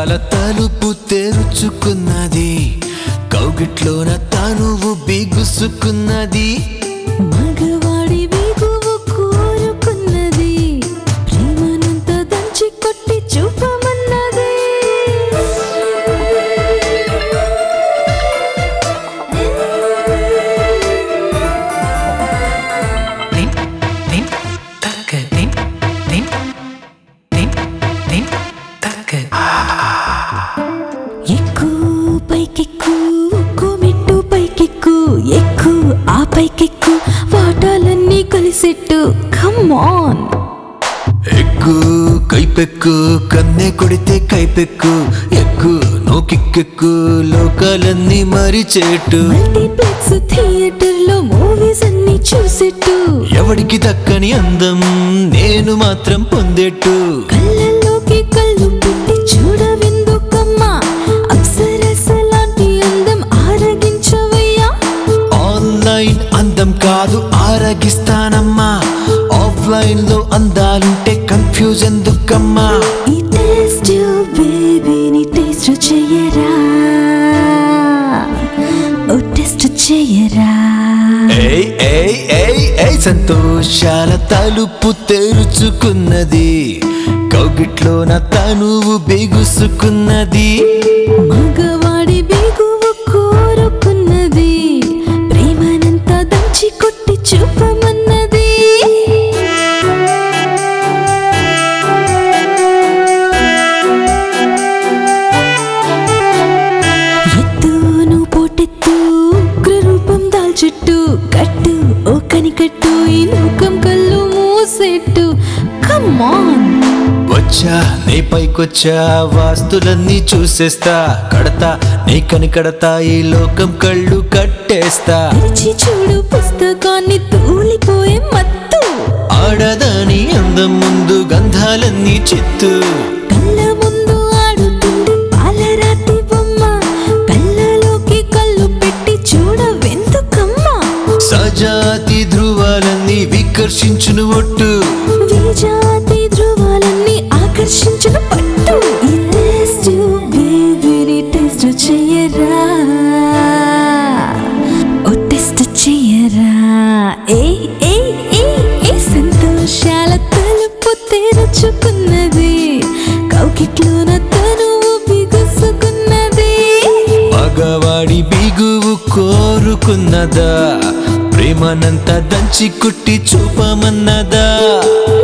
సంతోషాల తలుపు తెరుచుకున్నది, కౌగిట్లోన తనువు బిగుసుకున్నది. మగవాడి బిగువు కోరుకున్నది, ప్రేమనంత దంచి కొట్టి చూపమన్నది. ఎక్కు పైకెక్కు, ఒక్కో మెట్టు పైకెక్కు, ఎక్కు ఆ పైకెక్కు, వాటాలన్నీ కలిసెట్టు. Come on. ఎక్కు కైపెక్కు, కన్నే కొడితే కైపెక్కు, ఎక్కు నోకిక్కెక్కు, లోకాలన్నీ మరిచేట్టు. మల్టీప్లెక్స్ థియేటర్ లో మూవీస్ అన్ని చూసెట్టు. ఎవడికి దక్కని అందం నేను మాత్రం పొందేట్టు. కళ్ళల్లోకి కళ్ళు పెట్టి చూడవెందుకమ్మా, అప్సరసలాంటి అందం ఆరగించవయ్యా. ఆన్లైన్ అందం కాదు ఆరగిస్తానమ్మా, ఆఫ్లైన్ లో అందాలుంటే కన్ఫ్యూజ్ ఎందుకమ్మా. ఈ టేస్ట్ బేబీని టేస్ట్ చెయ్యరా, ఓ టెస్ట్ చెయ్యరా. ఏయ్ ఏయ్ ఏయ్ ఏయ్ సంతోషాల తలుపు తెరుచుకున్నది, కౌగిట్లోన తనువు బిగుసుకున్నది. మగవాడి బిగువు కోరుకున్నది, ప్రేమనంతా దంచి కొట్టి చూపమన్నది. ఎత్తును పోటెత్తు, ఉగ్ర రూపం దాల్చెట్టు, కట్టు ఓ కనికట్టు, ఈ లోకం కళ్ళు మూసెట్టు. Come on. వచ్చా నీ పైకొచ్చా, వాస్తులన్నీ చూసేస్తా, కడతా నీ కనికడతా, ఈ లోకం కళ్ళు కట్టేస్తా. తెరిచి చూడు పుస్తకాన్ని, తూలిపోయే మత్తు. ఆడదాని అందం ముందు గంధాలన్నీ చిత్తు. కళ్ళ ముందు ఆడుతుంది పాలరాతి బొమ్మ, కళ్ళలోకి కళ్ళు పెట్టి చూడవెందుకమ్మా. సజాతి ధృవాలన్నీ వికర్షించును ఒట్టు, విజాతి ధృవాలన్నీ ఆకర్షించిన పట్టు. ఈ టేస్ట్ బేబీని టేస్ట్ చెయ్యరా, ఓ టెస్ట్ చెయ్యరా. ఏ ఏ ఏ ఏ సంతోషాల తలుపు తెరుచుకున్నది, కౌగిట్లోన తనువు బిగుసుకున్నది. మగవాడి బిగువు కోరుకున్నదా, ప్రేమనంతా దంచి కుట్టి చూపమన్నదా.